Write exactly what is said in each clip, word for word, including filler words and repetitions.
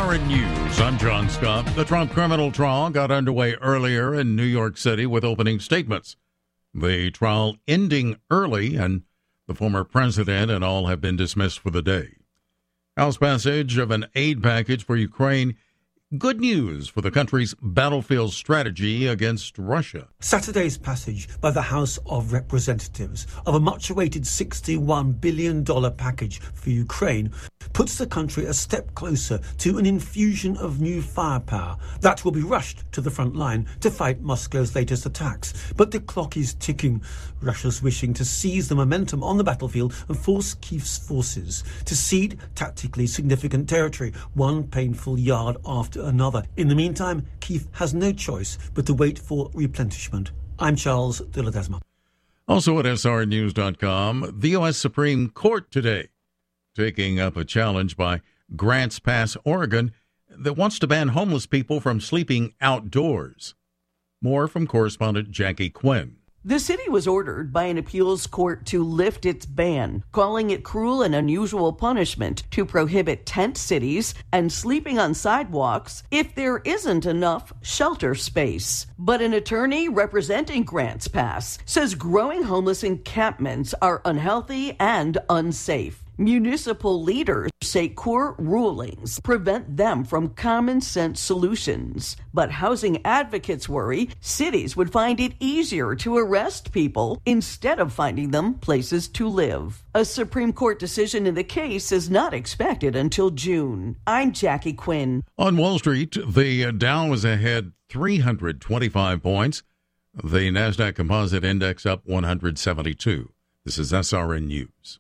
R N News, I'm John Scott. The Trump criminal trial got underway earlier in New York City with opening statements. The trial ending early, and the former president and all have been dismissed for the day. House passage of an aid package for Ukraine. Good news for the country's battlefield strategy against Russia. Saturday's passage by the House of Representatives of a much-awaited sixty-one billion dollars package for Ukraine puts the country a step closer to an infusion of new firepower that will be rushed to the front line to fight Moscow's latest attacks. But the clock is ticking. Russia's wishing to seize the momentum on the battlefield and force Kyiv's forces to cede tactically significant territory, one painful yard after another. In the meantime, Kyiv has no choice but to wait for replenishment. I'm Charles de Ledesma. Also at S R news dot com, the U S Supreme Court today taking up a challenge by Grants Pass, Oregon, that wants to ban homeless people from sleeping outdoors. More from correspondent Jackie Quinn. The city was ordered by an appeals court to lift its ban, calling it cruel and unusual punishment to prohibit tent cities and sleeping on sidewalks if there isn't enough shelter space. But an attorney representing Grants Pass says growing homeless encampments are unhealthy and unsafe. Municipal leaders say court rulings prevent them from common sense solutions. But housing advocates worry cities would find it easier to arrest people instead of finding them places to live. A Supreme Court decision in the case is not expected until June. I'm Jackie Quinn. On Wall Street, the Dow was ahead three hundred twenty-five points. The NASDAQ Composite Index up one hundred seventy-two. This is S R N News.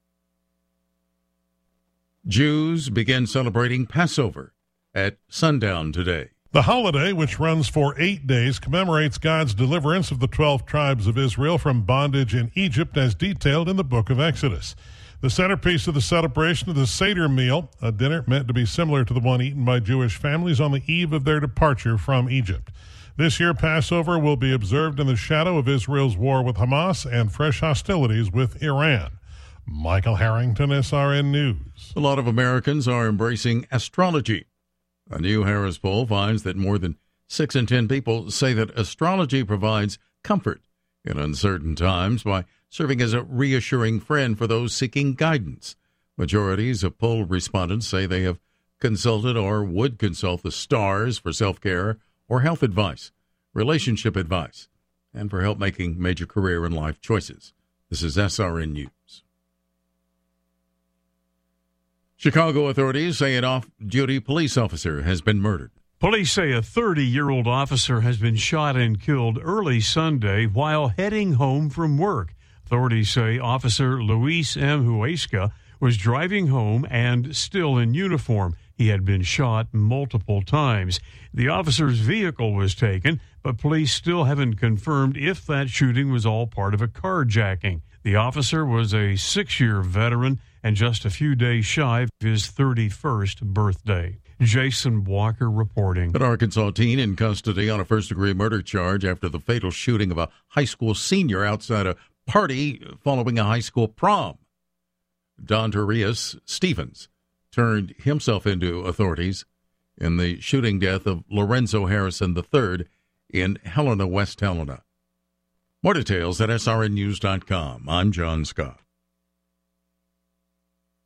Jews begin celebrating Passover at sundown today. The holiday, which runs for eight days, commemorates God's deliverance of the twelve tribes of Israel from bondage in Egypt as detailed in the book of Exodus. The centerpiece of the celebration is the Seder meal, a dinner meant to be similar to the one eaten by Jewish families on the eve of their departure from Egypt. This year, Passover will be observed in the shadow of Israel's war with Hamas and fresh hostilities with Iran. Michael Harrington, S R N News. A lot of Americans are embracing astrology. A new Harris poll finds that more than six in ten people say that astrology provides comfort in uncertain times by serving as a reassuring friend for those seeking guidance. Majorities of poll respondents say they have consulted or would consult the stars for self-care or health advice, relationship advice, and for help making major career and life choices. This is S R N News. Chicago authorities say an off-duty police officer has been murdered. Police say a thirty-year-old officer has been shot and killed early Sunday while heading home from work. Authorities say Officer Luis M. Huesca was driving home and still in uniform. He had been shot multiple times. The officer's vehicle was taken, but police still haven't confirmed if that shooting was all part of a carjacking. The officer was a six-year veteran and just a few days shy of his thirty-first birthday. Jason Walker reporting. An Arkansas teen in custody on a first-degree murder charge after the fatal shooting of a high school senior outside a party following a high school prom. Donterius Stevens turned himself into authorities in the shooting death of Lorenzo Harrison the third in Helena, West Helena. More details at S R N news dot com. I'm John Scott.